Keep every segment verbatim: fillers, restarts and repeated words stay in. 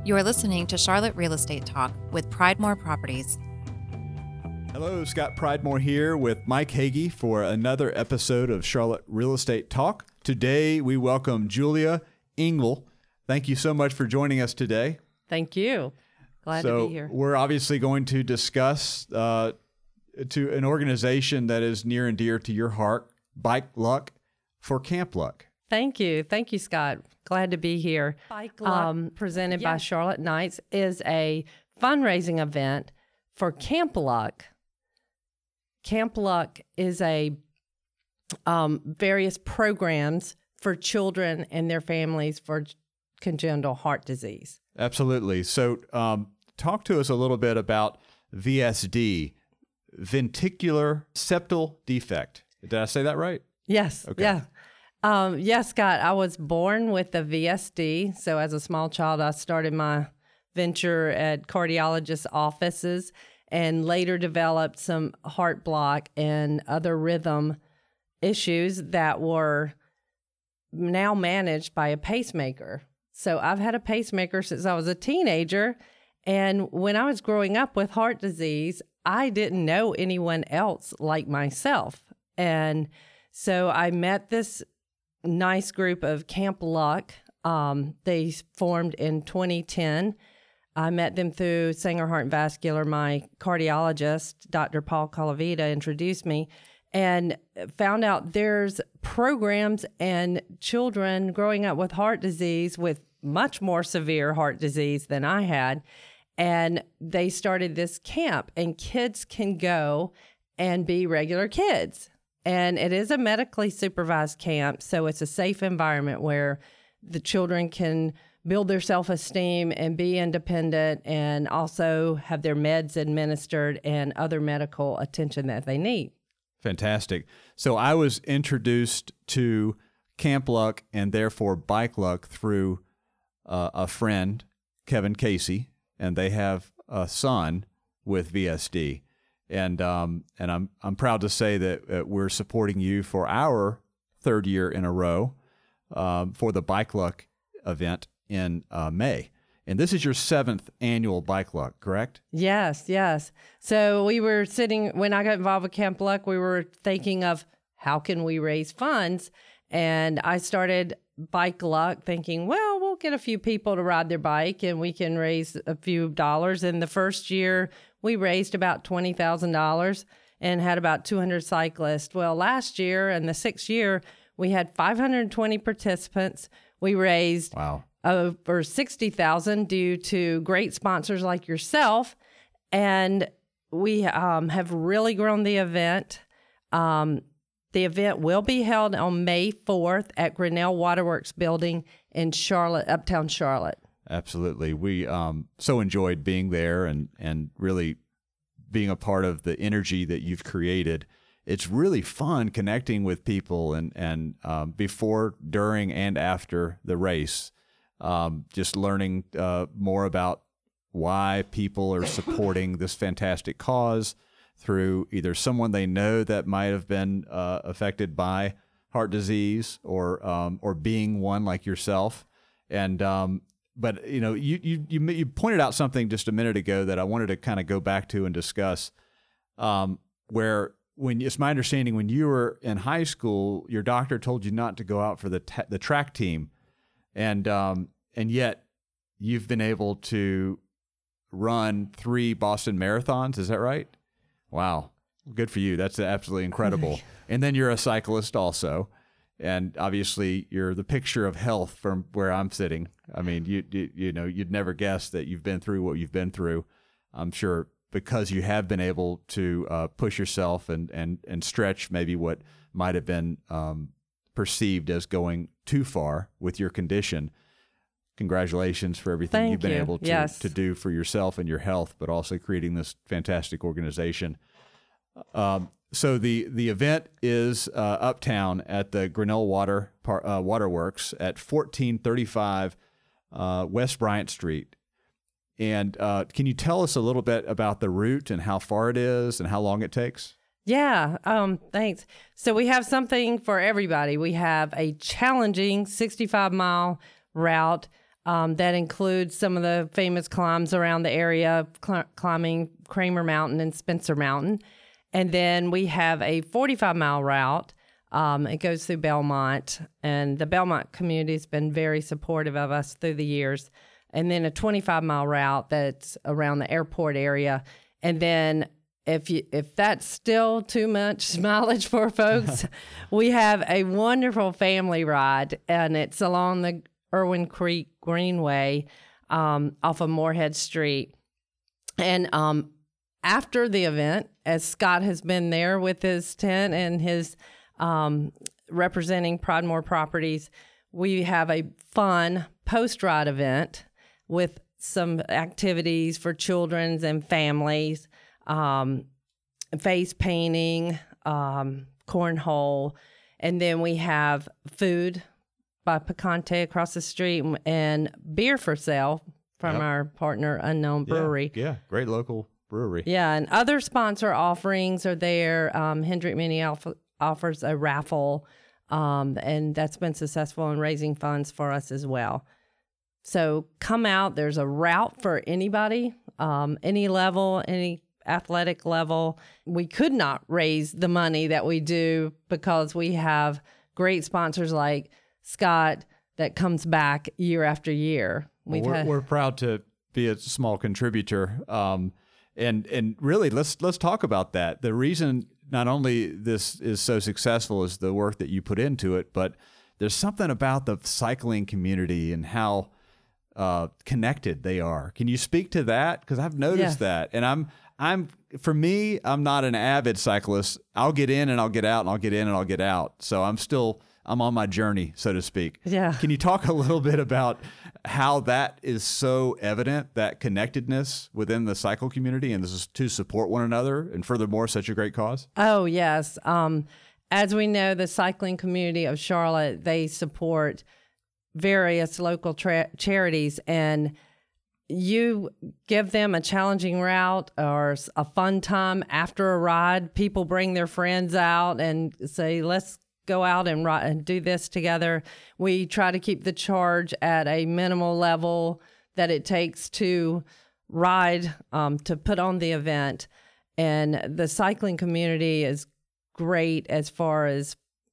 You are listening to Charlotte Real Estate Talk with Pridemore Properties. Hello, Scott Pridemore here with Mike Hagee for another episode of Charlotte Real Estate Talk. Today, we welcome Julia Engel. Thank you so much for joining us today. Thank you. Glad so to be here. We're obviously going to discuss uh, to an organization that is near and dear to your heart, Bike Luck for Camp Luck. Thank you. Thank you, Scott. Glad to be here. Bike Luck, um, presented yeah. by Charlotte Knights, is a fundraising event for Camp Luck. Camp Luck is a um, various programs for children and their families for congenital heart disease. Absolutely. So um, talk to us a little bit about V S D, ventricular septal defect. Did I say that right? Yes. Okay. Yeah. Um, yes, Scott, I was born with a V S D. So as a small child, I started my venture at cardiologist offices and later developed some heart block and other rhythm issues that were now managed by a pacemaker. So I've had a pacemaker since I was a teenager. And when I was growing up with heart disease, I didn't know anyone else like myself. And so I met this nice group of Camp Luck. Um, they formed in twenty ten. I met them through Sanger Heart and Vascular. My cardiologist, Doctor Paul Calavita, introduced me and found out there's programs and children growing up with heart disease, with much more severe heart disease than I had. And they started this camp, and kids can go and be regular kids. And it is a medically supervised camp, so it's a safe environment where the children can build their self-esteem and be independent and also have their meds administered and other medical attention that they need. Fantastic. So I was introduced to Camp Luck and therefore Bike Luck through uh, a friend, Kevin Casey, and they have a son with V S D. And um, and I'm I'm proud to say that uh, we're supporting you for our third year in a row um, for the Bike Luck event in uh, May. And this is your seventh annual Bike Luck, correct? Yes, yes. So we were sitting, when I got involved with Camp Luck, we were thinking of how can we raise funds? And I started Bike Luck thinking, well, we'll get a few people to ride their bike and we can raise a few dollars. And the first year, we raised about twenty thousand dollars and had about two hundred cyclists. Well, last year and the sixth year, we had five hundred twenty participants. We raised wow. over sixty thousand dollars due to great sponsors like yourself. And we um, have really grown the event. Um, the event will be held on May fourth at Grinnell Waterworks Building in Charlotte, Uptown Charlotte. Absolutely. We um, so enjoyed being there and, and really being a part of the energy that you've created. It's really fun connecting with people and, and um, before, during, and after the race, um, just learning uh, more about why people are supporting this fantastic cause through either someone they know that might have been uh, affected by heart disease or um, or being one like yourself. And um, But, you know, you, you you you pointed out something just a minute ago that I wanted to kind of go back to and discuss, um, where when it's my understanding when you were in high school, your doctor told you not to go out for the ta- the track team, and um, and yet you've been able to run three Boston marathons. Is that right? Wow, good for you. That's absolutely incredible. And then you're a cyclist also. And obviously, you're the picture of health from where I'm sitting. I mean, you, you you know, you'd never guess that you've been through what you've been through. I'm sure because you have been able to uh, push yourself and, and, and stretch maybe what might have been um, perceived as going too far with your condition. Congratulations for everything Thank you've been you. able to, Yes. to do for yourself and your health, but also creating this fantastic organization. Um, So the, the event is uh, uptown at the Grinnell Water Par- uh, Waterworks at fourteen thirty-five uh, West Bryant Street. And uh, can you tell us a little bit about the route and how far it is and how long it takes? Yeah, um, thanks. So we have something for everybody. We have a challenging sixty-five mile route Um, that includes some of the famous climbs around the area, cl- climbing Kramer Mountain and Spencer Mountain. And then we have a forty-five mile route. Um, it goes through Belmont, and the Belmont community has been very supportive of us through the years. And then a twenty-five mile route that's around the airport area. And then if you if that's still too much mileage for folks, we have a wonderful family ride, and it's along the Irwin Creek Greenway um, off of Moorhead Street. And um, after the event, as Scott has been there with his tent and his um, representing Pridemore Properties, we have a fun post-ride event with some activities for children and families, um, face painting, um, cornhole, and then we have food by Picante across the street and beer for sale from Yep. our partner Unknown Brewery. Yeah, yeah, great local brewery. Yeah, and other sponsor offerings are there. Um, Hendrick Mini off- offers a raffle, um, and that's been successful in raising funds for us as well. So come out. There's a route for anybody, um, any level, any athletic level. We could not raise the money that we do because we have great sponsors like Scott that comes back year after year. Well, We've we're, had, we're proud to be a small contributor, um, and and really let's let's talk about that. The reason not only this is so successful is the work that you put into it, but there's something about the cycling community and how uh, connected they are. Can you speak to that? Because I've noticed Yes. that, and I'm I'm for me, I'm not an avid cyclist. I'll get in and I'll get out and I'll get in and I'll get out. So I'm still I'm on my journey, so to speak. Yeah. Can you talk a little bit about how that is so evident, that connectedness within the cycle community, and this is to support one another, and furthermore, such a great cause? Oh, yes. Um, as we know, the cycling community of Charlotte, they support various local tra- charities, and you give them a challenging route or s- a fun time after a ride. People bring their friends out and say, let's go out and, ri- and do this together. We try to keep the charge at a minimal level that it takes to ride, um, to put on the event. And the cycling community is great as far as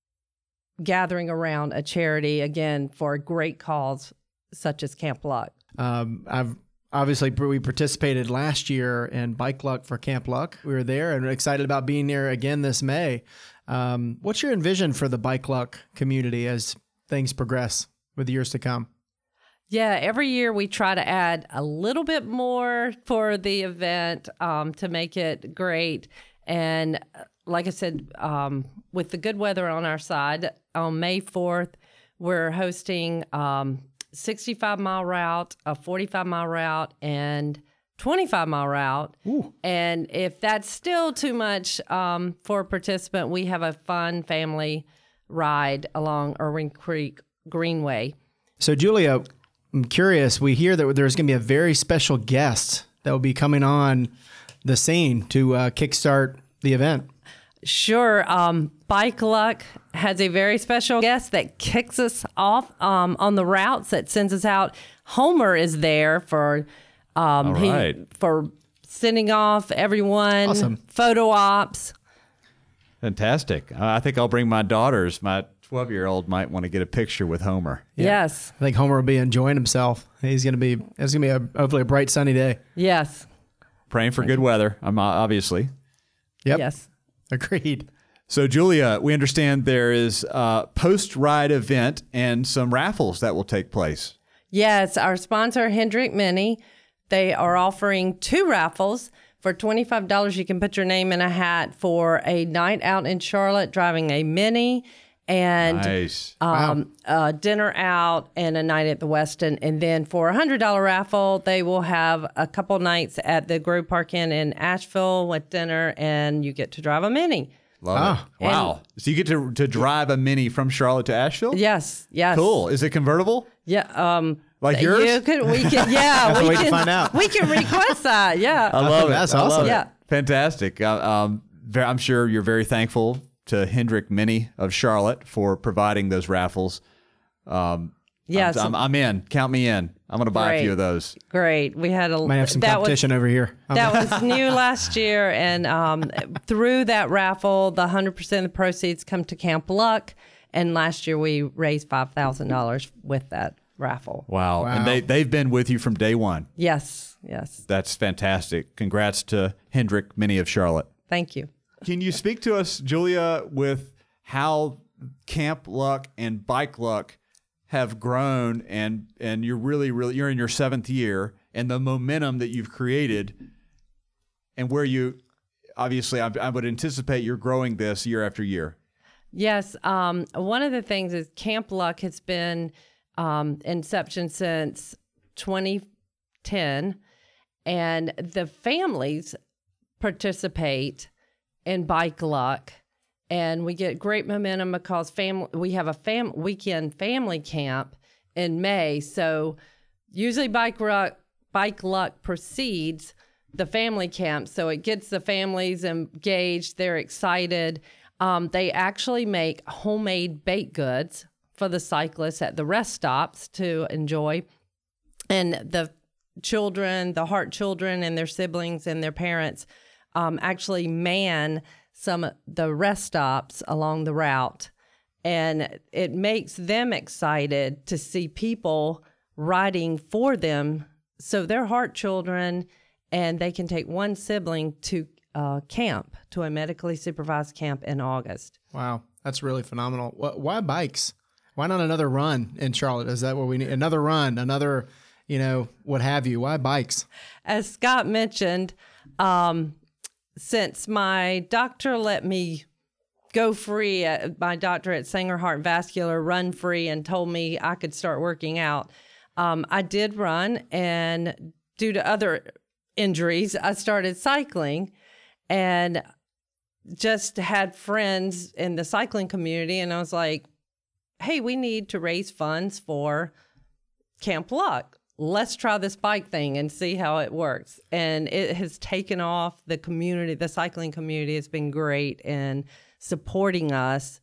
gathering around a charity, again, for a great cause such as Camp Luck. Um, I've obviously we participated last year in Bike Luck for Camp Luck. We were there and excited about being there again this May. Um, what's your envision for the Bike Luck community as things progress with years to come? Yeah, every year we try to add a little bit more for the event um, to make it great. And uh, like I said, um, with the good weather on our side, on May fourth, we're hosting um, sixty-five mile route, a forty-five mile route, and twenty-five mile route. Ooh. And if that's still too much um, for a participant, we have a fun family ride along Irwin Creek Greenway. So, Julia, I'm curious. We hear that there's going to be a very special guest that will be coming on the scene to uh, kickstart the event. Sure. Um, Bike Luck has a very special guest that kicks us off um, on the routes, that sends us out. Homer is there for um, All he- right. for sending off everyone, Awesome. photo ops. Fantastic. Uh, I think I'll bring my daughters. My twelve-year-old might want to get a picture with Homer. Yes. I think Homer will be enjoying himself. He's going to be. It's going to be a, hopefully a bright sunny day. Yes. Praying for good weather, I'm uh, obviously. Yep. Yes. Agreed. So, Julia, we understand there is a post-ride event and some raffles that will take place. Yes, our sponsor, Hendrick Mini, they are offering two raffles. For twenty-five dollars, you can put your name in a hat for a night out in Charlotte driving a Mini and Nice. um, a dinner out and a night at the Westin. And then for a one hundred dollars raffle, they will have a couple nights at the Grove Park Inn in Asheville with dinner, and you get to drive a Mini. Love Ah. it. Wow. So you get to to drive a Mini from Charlotte to Asheville? Yes, yes. Cool. Is it convertible? Yeah. Um, Like yours? You could, we can, yeah. Have to we wait to can find out. We can request that. Yeah. I love it. That's I love awesome. it. Yeah. Fantastic. Uh, um, ve- I'm sure you're very thankful to Hendrick Mini of Charlotte for providing those raffles. Um, Yes. I'm, I'm, I'm in. Count me in. I'm going to buy Great. a few of those. Great. We had a Might have some that competition was, over here. That was new last year, and um, through that raffle, the one hundred percent of the proceeds come to Camp Luck. And last year we raised five thousand dollars with that raffle. Wow. Wow. And they, they've been with you from day one. Yes, yes. That's fantastic. Congrats to Hendrick, Mini of Charlotte. Thank you. Can you speak to us, Julia, with how Camp Luck and Bike Luck have grown, and and you're really, really, you're in your seventh year, and the momentum that you've created, and where you, obviously, I, I would anticipate you're growing this year after year. Yes. Um, one of the things is Camp Luck has been um, inception since twenty ten, and the families participate in Bike Luck, and we get great momentum because fam- we have a fam- weekend family camp in May. So usually Bike Luck, Bike Luck precedes the family camp, so it gets the families engaged. They're excited. Um, they actually make homemade baked goods for the cyclists at the rest stops to enjoy. And the children, the Heart children and their siblings and their parents um, actually man some of the rest stops along the route. And it makes them excited to see people riding for them. So they're Heart children, and they can take one sibling to Uh, camp, to a medically supervised camp in August. Wow, that's really phenomenal. Wh- Why bikes? Why not another run in Charlotte? Is that what we need? Another run, another, you know, what have you? Why bikes? As Scott mentioned, um, since my doctor let me go free, at, my doctor at Sanger Heart Vascular run free and told me I could start working out, um, I did run, and due to other injuries, I started cycling. And just had friends in the cycling community, and I was like, hey, we need to raise funds for Camp Luck. Let's try this bike thing and see how it works. And it has taken off. The community, the cycling community has been great in supporting us.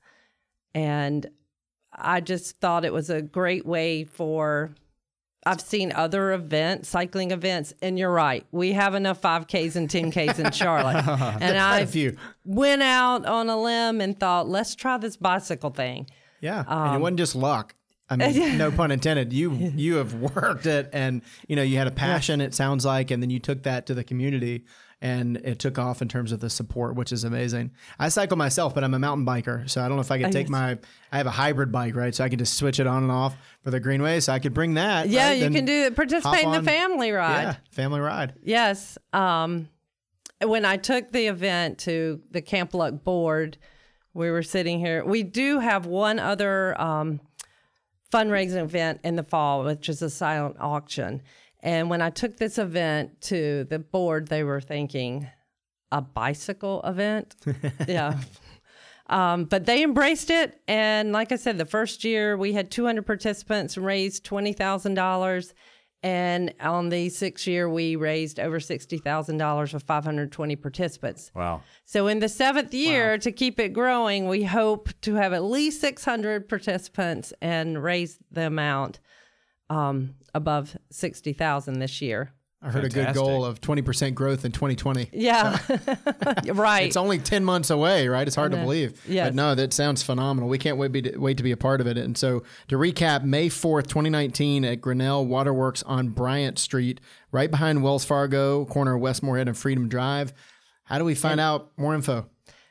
And I just thought it was a great way for... I've seen other events, cycling events, and you're right. We have enough five Ks and ten Ks in Charlotte. And I went out on a limb and thought, let's try this bicycle thing. Yeah, Um, and it wasn't just luck. I mean, no pun intended. You you have worked it, and you know you had a passion. It sounds like, and then you took that to the community, and it took off in terms of the support, which is amazing. I cycle myself, but I'm a mountain biker, so I don't know if I could take my. I have a hybrid bike, right? So I can just switch it on and off for the greenway. So I could bring that. Yeah, right? you Then can do it. Participate in the on- family ride. Yeah, family ride. Yes. Um, when I took the event to the Camp Luck board, we were sitting here. We do have one other um, fundraising event in the fall, which is a silent auction. And when I took this event to the board, they were thinking, a bicycle event? Yeah. Um, but they embraced it. And like I said, the first year we had two hundred participants and raised twenty thousand dollars. And on the sixth year, we raised over sixty thousand dollars with five hundred twenty participants. Wow. So in the seventh year, to keep it growing, we hope to have at least six hundred participants and raise the amount um, above sixty thousand this year. I heard Fantastic. a good goal of twenty percent growth in twenty twenty. Yeah, right. It's only ten months away, right? It's hard to know. believe. Yes. But no, that sounds phenomenal. We can't wait, be, wait to be a part of it. And so to recap, May fourth, twenty nineteen at Grinnell Waterworks on Bryant Street, right behind Wells Fargo, corner of Westmorehead and Freedom Drive. How do we find out more info?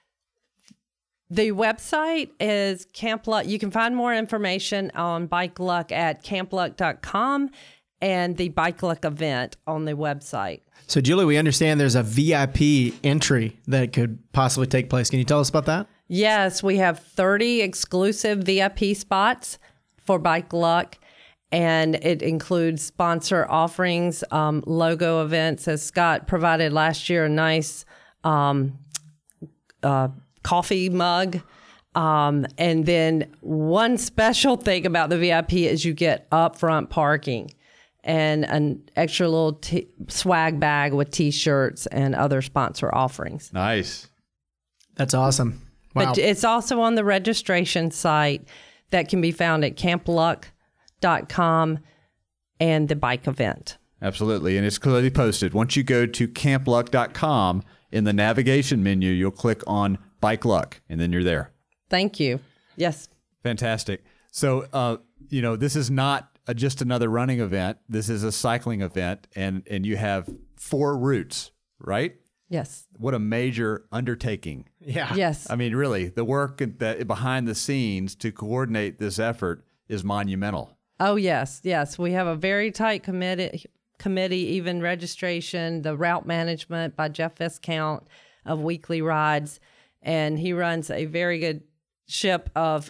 The website is Camp Luck. You can find more information on Bike Luck at camp luck dot com and the Bike Luck event on the website. So, Julie, we understand there's a V I P entry that could possibly take place. Can you tell us about that? Yes, we have thirty exclusive V I P spots for Bike Luck, and it includes sponsor offerings, um, logo events, as Scott provided last year, a nice um, uh, coffee mug. Um, and then one special thing about the V I P is you get upfront parking and an extra little t- swag bag with T-shirts and other sponsor offerings. Nice. That's awesome. Wow. But it's also on the registration site that can be found at camp luck dot com and the bike event. Absolutely. And it's clearly posted. Once you go to camp luck dot com, in the navigation menu, you'll click on Bike Luck, and then you're there. Thank you. Yes. Fantastic. So, uh, you know, this is not a, just another running event. This is a cycling event, and, and you have four routes, right? Yes. What a major undertaking. Yeah. Yes. I mean, really, the work that behind the scenes to coordinate this effort is monumental. Oh, yes. Yes. We have a very tight committee, committee, even registration, the route management by Jeff Viscount of Weekly Rides. And he runs a very good ship of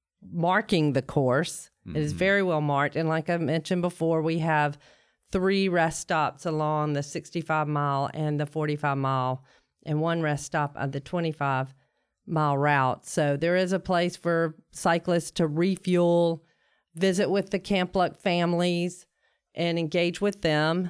marking the course. Mm-hmm. It is very well marked. And like I mentioned before, we have three rest stops along the sixty-five mile and the forty-five mile, and one rest stop on the twenty-five mile route. So there is a place for cyclists to refuel, visit with the Camp Luck families, and engage with them.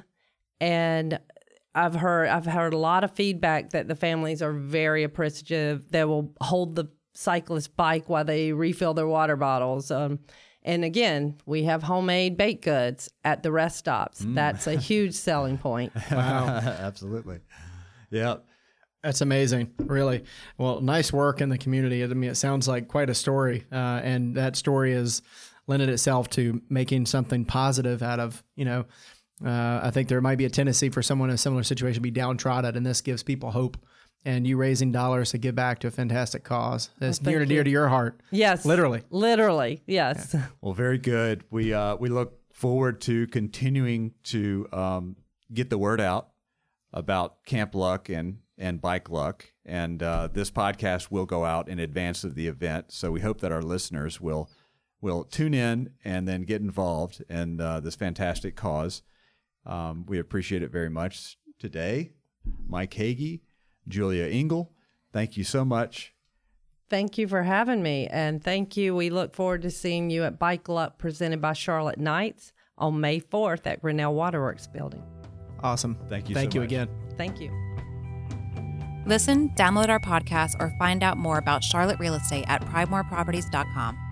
And I've heard I've heard a lot of feedback that the families are very appreciative. They will hold the cyclist bike while they refill their water bottles. Um, and again, we have homemade baked goods at the rest stops. Mm. That's a huge selling point. Wow. Absolutely. Yeah. That's amazing, really. Well, nice work in the community. I mean, it sounds like quite a story, uh, and that story has lended itself to making something positive out of, you know, uh, I think there might be a tendency for someone in a similar situation to be downtrodden, and this gives people hope. And you raising dollars to give back to a fantastic cause that's well, near and dear to your heart. Yes. Literally. Literally, yes. Yeah. Well, very good. We uh, we look forward to continuing to um, get the word out about Camp Luck and, and Bike Luck. And uh, this podcast will go out in advance of the event. So we hope that our listeners will will tune in and then get involved in uh, this fantastic cause. Um, we appreciate it very much today. Mike Hagee, Julia Engel, thank you so much. Thank you for having me, and thank you. We look forward to seeing you at Bike Luck presented by Charlotte Knights on May fourth at Grinnell Waterworks Building. Awesome. Thank you Thank so you much. again. Thank you. Listen, download our podcast, or find out more about Charlotte Real Estate at pride more properties dot com.